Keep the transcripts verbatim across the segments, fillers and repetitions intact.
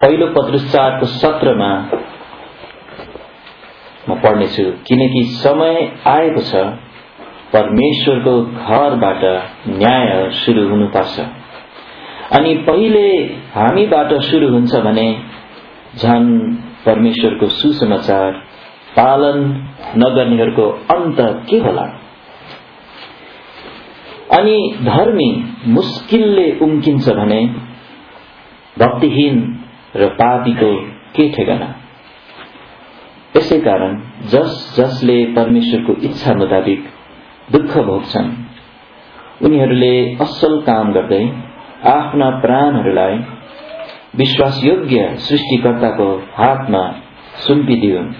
पहिलो पत्रुस चारको सत्रमा म पढ्नेछु, किनकि समय आएको छ परमेश्वरको घरबाट न्याय सुरु हुनुपर्छ। अनि पहिले हामीबाट सुरु हुन्छ भने झन् परमेश्वरको सुसमाचार पालन नगर्नेहरूको अन्त के होला? अनि धर्मी मुस्किलले उम्किन्छ भने भक्तिहीन र पापीको के ठेगाना? यसै कारण जस जसले परमेश्वरको इच्छा मुताबिक दुःख भोग्छन् उनीहरूले असल काम गर्दै आफ्ना प्राणहरूलाई विश्वासयोग्य सृष्टिकर्ताको हातमा सुम्पिदिउन्।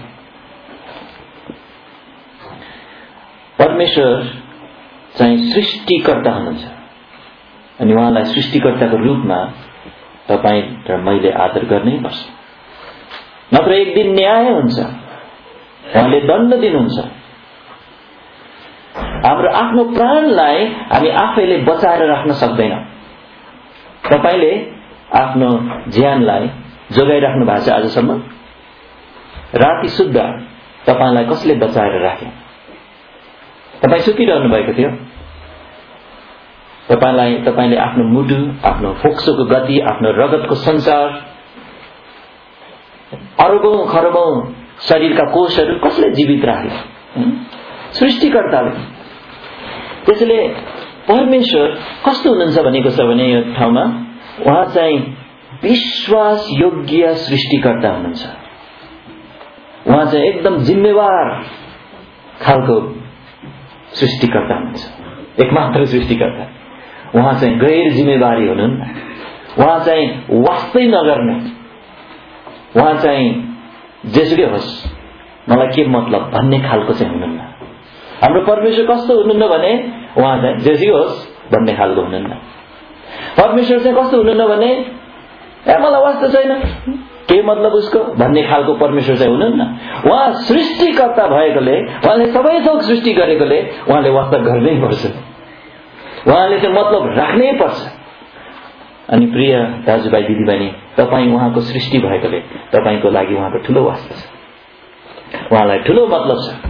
परमेश्वर चाहिँ सृष्टिकर्ता हुनुहुन्छ अनि उहाँलाई सृष्टिकर्ताको रूपमा तपाईँ र मैले आदर गर्नै पर्छ, नत्र एक दिन न्याय हुन्छ, उहाँले दण्ड दिनुहुन्छ। हाम्रो आफ्नो प्राणलाई हामी आफैले बचाएर राख्न सक्दैनौँ। तपाईले आफ्नो ज्यानलाई जोगाइराख्नु भएको छ आजसम्म? राति सुत्दा तपाईलाई कसले बचाएर राखे? तपाई सुतिरहनु भएको थियो। तपाईलाई तपाईले आफ्नो मुटु, आफ्नो फोक्सोको गति, आफ्नो रगतको सञ्चार, अरबौं खरबौं शरीरका कोषहरू कसले जीवित राखे? सृष्टिकर्ताले। त्यसैले परमेश्वर कस्तो हुनुहुन्छ भनेको छ भने यो ठाउँमा उहाँ चाहिँ विश्वास योग्य सृष्टिकर्ता हुनुहुन्छ। उहाँ चाहिँ एकदम जिम्मेवार खालको सृष्टिकर्ता हुनुहुन्छ, एकमात्र सृष्टिकर्ता। उहाँ चाहिँ गैर जिम्मेवारी हुनुहुन्न। उहाँ चाहिँ वास्तै नगर्ने, उहाँ चाहिँ जेसुकै होस् मलाई के मतलब भन्ने खालको चाहिँ हुनुहुन्न। हाम्रो परमेश्वर कस्तो हुनुहुन्न भने उहाँ चाहिँ जेसुकै होस् भन्ने खालको हुनुहुन्न। परमेश्वर चाहिँ कस्तो हुनुहुन्न भने ए मलाई वास्ता छैन के मतलब उसको भन्ने खालको परमेश्वर चाहिँ हुनुहुन्न। उहाँ सृष्टिकर्ता भएकोले, उहाँले सबै थोक सृष्टि गरेकोले उहाँले वास्ता गर्नै पर्छ, उहाँले चाहिँ मतलब राख्नै पर्छ। अनि प्रिय दाजुभाइ दिदीबहिनी, तपाईँ उहाँको सृष्टि भएकोले तपाईँको लागि उहाँको ठुलो वास्ता छ, उहाँलाई ठुलो मतलब छ।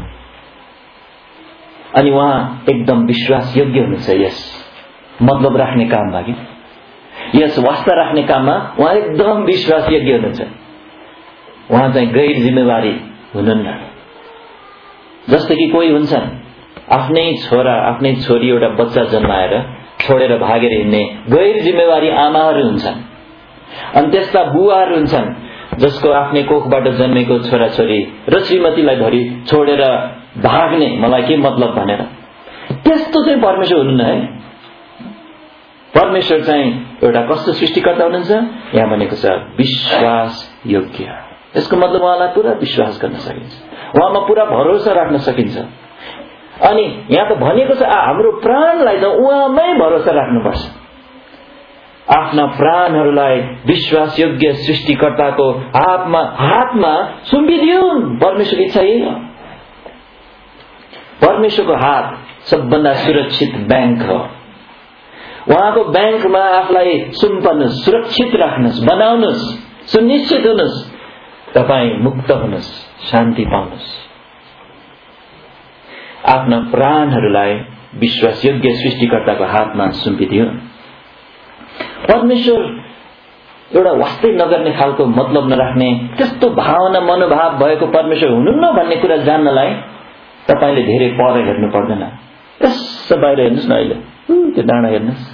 अनि उहाँ एकदम विश्वास योग्य हुनुहुन्छ यस मतलब राख्ने काममा, कि यस वास्ता राख्ने काममा उहाँ एकदम विश्वास योग्य हुनुहुन्छ। उहाँ चाहिँ गैर जिम्मेवारी हुनुहुन्न। जस्तै कि कोही हुन्छन् आफ्नै छोरा आफ्नै छोरी एउटा बच्चा जन्माएर छोडेर भागेर हिँड्ने गैर जिम्मेवारी आमाहरू हुन्छन्। अनि त्यस्ता बुवाहरू हुन्छन् जसको आफ्नै कोखबाट जन्मेको छोराछोरी र श्रीमतीलाई धरि छोडेर भाग्ने मलाई के मतलब भनेर। त्यस्तो चाहिँ परमेश्वर हुनुहुन्न है। परमेश्वर चाहिँ एउटा कस्तो सृष्टिकर्ता हुनुहुन्छ? यहाँ भनेको छ विश्वास योग्य। यसको मतलब उहाँलाई पुरा विश्वास गर्न सकिन्छ, उहाँमा पुरा भरोसा राख्न सकिन्छ। अनि यहाँ त भनेको छ हाम्रो प्राणलाई त उहाँमै भरोसा राख्नुपर्छ। आफ्ना प्राणहरूलाई विश्वास योग्य सृष्टिकर्ताको हातमा हातमा सुम्पिदिउन्। परमेश्वरको इच्छा यही हो। परमेश्वरको हात सबभन्दा सुरक्षित बैंक हो। उहाँको बैंकमा आफूलाई सुम्पनुस्, सुरक्षित राख्नुस्, बनाउनुस्, सुनिश्चित हुनुस्, तपाईँ मुक्त हुनुस्, शान्ति पाउनुस्। आफ्ना प्राणहरूलाई विश्वास योग्य सृष्टिकर्ताको हातमा सुम्पिदियो। परमेश्वर एउटा वास्तै नगर्ने खालको मतलब नराख्ने त्यस्तो भावना मनोभाव भएको परमेश्वर हुनुहुन्न भन्ने कुरा जान्नलाई तपाईले धेरै पर हेर्नु पर्दैन। यसो बाहिर हेर्नुस् न, अहिले त्यो डाँडा हेर्नुस्,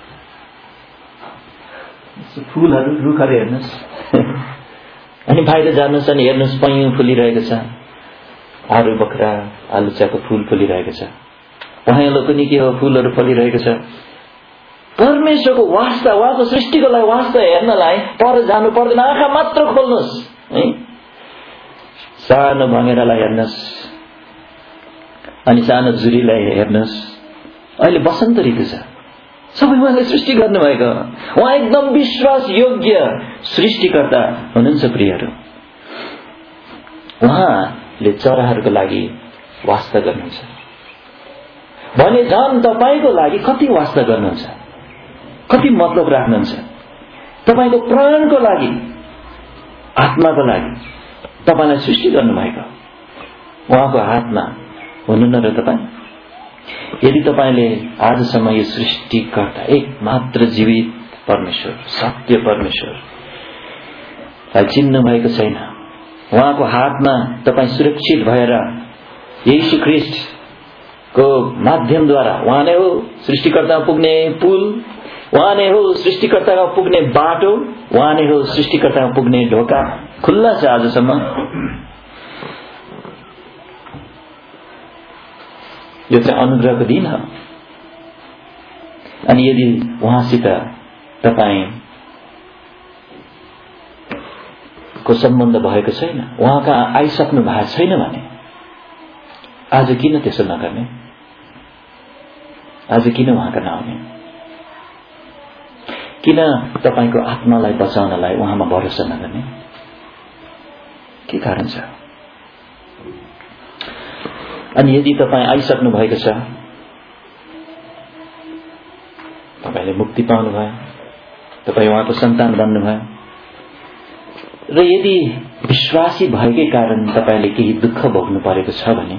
फूलहरू रुखहरू हेर्नुस्, अनि बाहिर जानुस् अनि हेर्नुस् पैँ फुलिरहेको छ, आरु बखरा आलुचाको फूल फुलिरहेको छ, पहेँलो पनि के हो फूलहरू फलिरहेको छ। परमेश्वरको वास्ता, उहाँको सृष्टिको लागि वास्ता हेर्नलाई पर जानु पर्दैन। आँखा मात्र खोल्नुहोस् है, सानो भँगेरालाई हेर्नुहोस् अनि सानो जुरीलाई हेर्नुहोस्। अहिले बसन्त ऋतु छ, सबै उहाँले सृष्टि गर्नुभएको। उहाँ एकदम विश्वास योग्य सृष्टिकर्ता हुनुहुन्छ प्रियहरू। उहाँले चराहरूको लागि वास्ता गर्नुहुन्छ भने झन् तपाईँको लागि कति वास्ता गर्नुहुन्छ, कति मतलब राख्नुहुन्छ। तपाईँको प्राणको लागि आत्माको लागि तपाईलाई सृष्टि गर्नुभएको उहाँको हातमा हुनु न र तपाईँ? यदि तपाईले आजसम्म यो सृष्टिकर्ता एक मात्र जीवित परमेश्वर सत्य परमेश्वरलाई चिन्नु भएको छैन, उहाँको हातमा तपाईँ सुरक्षित भएर येशू ख्रीष्टको माध्यमद्वारा उहाँ नै हो सृष्टिकर्तामा पुग्ने पुल, उहाँ नै हो सृष्टिकर्तामा पुग्ने बाटो, उहाँ नै हो सृष्टिकर्तामा पुग्ने ढोका खुल्ला छ आजसम्म। यो चाहिँ अनुग्रहको दिन हो। अनि यदि उहाँसित तपाईको सम्बन्ध भएको छैन, उहाँ कहाँ आइसक्नु भएको छैन भने आज किन त्यसो नगर्ने? आज किन उहाँ कहाँ नआउने? किन तपाईको आत्मालाई बचाउनलाई उहाँमा भरोसा नगर्ने? के कारण छ? अनि यदि तपाईँ आइसक्नु भएको छ, तपाईले मुक्ति पाउनुभयो, तपाईँ उहाँको सन्तान बन्नुभयो, र यदि विश्वासी भएकै कारण तपाईले केही दुःख भोग्नु परेको छ भने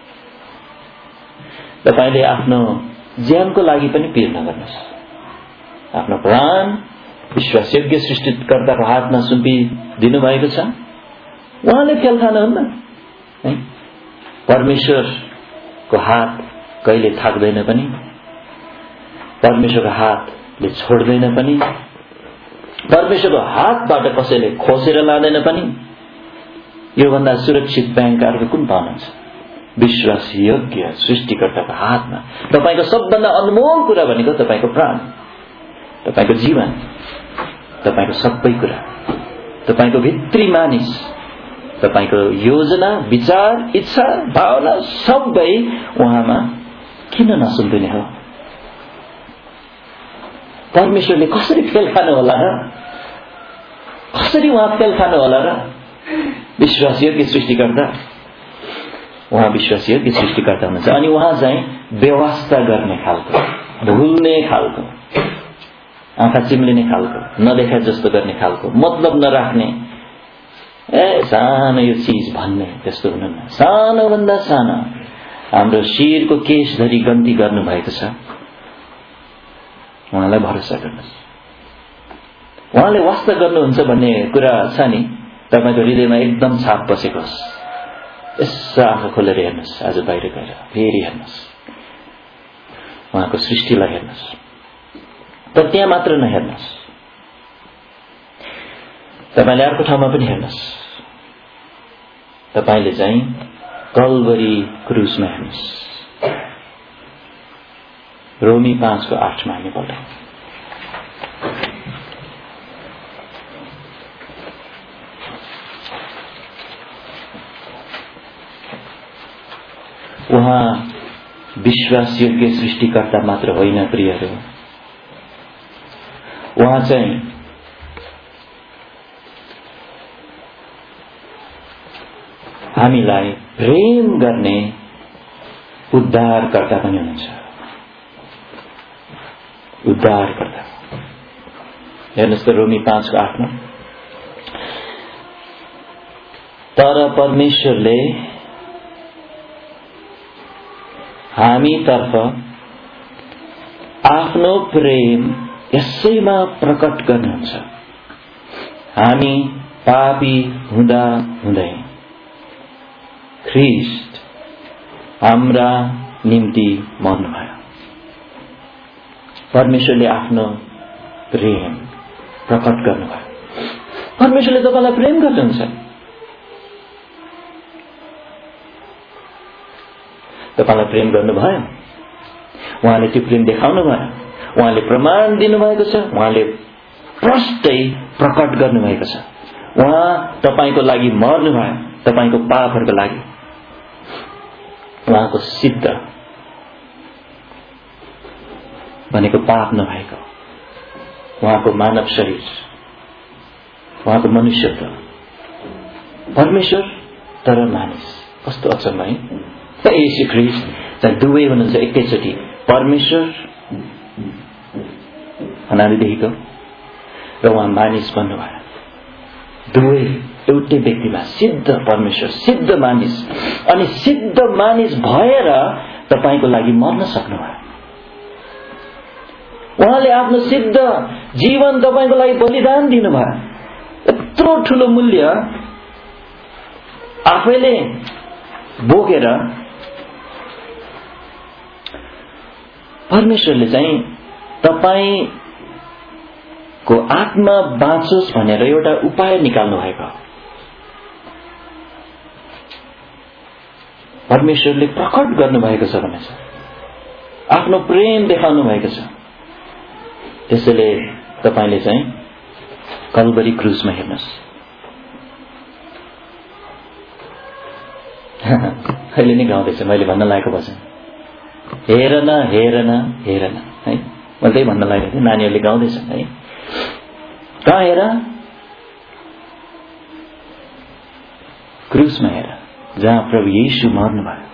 तपाईले आफ्नो ज्यानको लागि पनि पीर नगर्नुहोस्। आफ्नो प्राण विश्वासयोग्य सृष्टिकर्ताको हातमा सुम्पिदिनु भएको छ। उहाँले फेल खानुहुन्न है। परमेश्वरको हात कहिले थाक्दैन पनि, परमेश्वरको हातले छोड्दैन पनि, परमेश्वरको हातबाट कसैले खोसेर लाँदैन पनि। यो भन्दा सुरक्षित बैंक अर्को कुन पाउनुहुन्छ? विश्वासयोग्य सृष्टिकर्ताको हातमा तपाईको सबभन्दा अनमोल कुरा भनेको तपाईको प्राण, तपाईको जीवन, तपाईको सबै कुरा, तपाईको भित्री मानिस, तपाईको योजना, विचार, इच्छा, भावना सबै उहाँमा किन नसुन्दिने हो? परमेश्वरले कसरी फेल खानु होला र? कसरी उहाँ फेल खानु होला र? विश्वासयोग्य सृष्टिकर्ता, उहाँ विश्वासयोग्य सृष्टिकर्ता हुनुहुन्छ। अनि उहाँ चाहिँ व्यवस्था गर्ने खालको, भुल्ने खालको, आँखा चिम्लिने खालको, नदेखा जस्तो गर्ने खालको, मतलब नराख्ने, ए सानो यो चीज भन्ने त्यस्तो हुनुहुन्न। सानो भन्दा सानो हाम्रो शिरको केश धरी गन्ती गर्नु भएको छ। उहाँलाई भरोसा गर्नुहोस्। उहाँले वास्ता गर्नुहुन्छ भन्ने कुरा छ नि, तपाईको हृदयमा एकदम छाप बसेको होस्। यसो आँखा खोलेर हेर्नुहोस्, आज बाहिर गएर फेरि हेर्नुहोस्, उहाँको सृष्टिलाई हेर्नुहोस्। तर त्यहाँ मात्र नहेर्नुहोस्, तपाईले अर्को ठाउँमा पनि हेर्नुहोस्। तपाईले चाहिँ कल्वरी क्रुसमा हेर्नुहोस्। रोमी पाँचको आठमा हामी पढौँ। उहाँ विश्वासयोग्य सृष्टिकर्ता मात्र होइन प्रियहरू, उहाँ चाहिँ हामीलाई प्रेम गर्ने उद्धारकर्ता पनि हुनुहुन्छ। उद्धारकर्ता हेर्नुहोस् त रोमी पाँचको आठमा, तर परमेश्वरले हामीतर्फ आफ्नो प्रेम यसैमा प्रकट गर्नुहुन्छ, हामी पापी हुँदा हुँदै ख्रीष्ट हाम्रा निम्ति मर्नुभयो। परमेश्वरले आफ्नो प्रेम प्रकट गर्नुभयो। परमेश्वरले तपाईलाई प्रेम गर्नुहुन्छ। तपाईलाई प्रेम गर्नुभयो, उहाँले त्यो प्रेम देखाउनु भयो, उहाँले प्रमाण दिनुभएको छ, उहाँले प्रष्टै प्रकट गर्नुभएको छ। उहाँ तपाईको लागि मर्नुभयो, तपाईको पापहरूको लागि। उहाँको सिद्ध भनेको पाप नभएको, उहाँको मानव शरीर, उहाँको मनुष्यत्व, परमेश्वर तर मानिस। कस्तो अचम्म है। येशू ख्रीष्ट चाहिँ दुवै हुनुहुन्छ एकैचोटि, परमेश्वर अनादिदेखिको र उहाँ मानिस बन्नुभयो। दुवै एउटै व्यक्तिमा सिद्ध परमेश्वर, सिद्ध मानिस, अनि सिद्ध मानिस भएर तपाईको लागि मर्न सक्नुभयो। उहाँले आफ्नो सिद्ध जीवन तपाईको लागि बलिदान दिनुभयो। यत्रो ठूलो मूल्य आफैले बोकेर परमेश्वरले चाहिँ तपाईको आत्मा बाँचोस् भनेर एउटा उपाय निकाल्नु भएको। परमेश्वरले प्रकट गर्नुभएको छ भनेछ, आफ्नो प्रेम देखाउनु भएको छ। त्यसैले तपाईले चाहिँ कल्भरी क्रुजमा हेर्नुस्। अहिले नै गाउँदैछ मैले भन्न लागेको वचन, हेर न हेर न हेर न, है मैले त्यही भन्न लागेको थिएँ। नानीहरूले गाउँदैछन् है, कहाँ हेर? क्रुजमा हेर, जहाँ प्रभु येशू मर्नुभयो।